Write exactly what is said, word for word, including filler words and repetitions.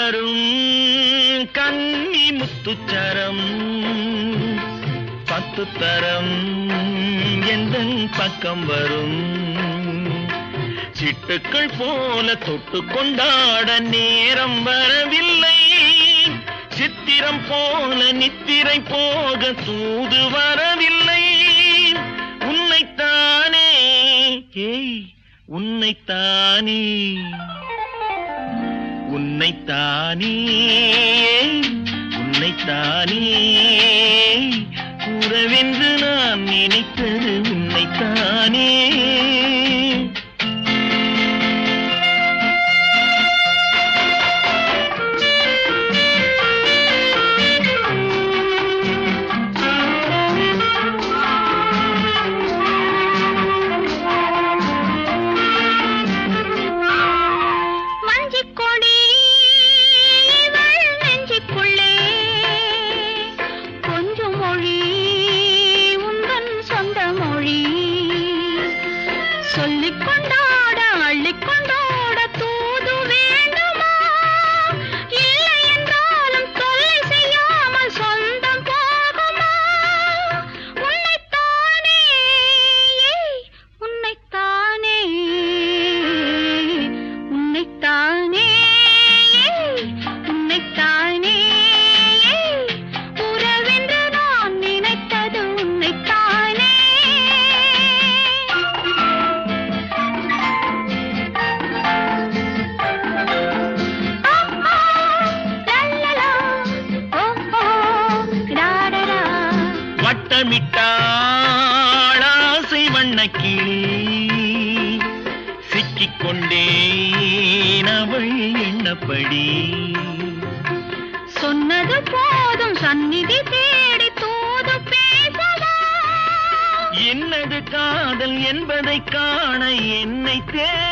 வரும் கன்னி முத்துச்சரம் பத்து தரம் எந்த பக்கம் வரும் சிட்டுக்கள் போல தொட்டு கொண்டாட நேரம் வரவில்லை சித்திரம் போல நித்திரை போக தூது வரவில்லை உன்னைத்தானே ஏய் உன்னைத்தானே உன்னைத்தானே உன்னைத்தானே கூறவென்று நான் நினைத்தது உன்னைத்தானே வட்டமிட்டாளாசை வண்ணக்கிளி சிக்கிக்கொண்டேன் அவள் எண்ணப்படி சொன்னது போதும் சந்நிதி தேடி தூது பேசவா என்னது காதல் என்பதை காண என்னை தே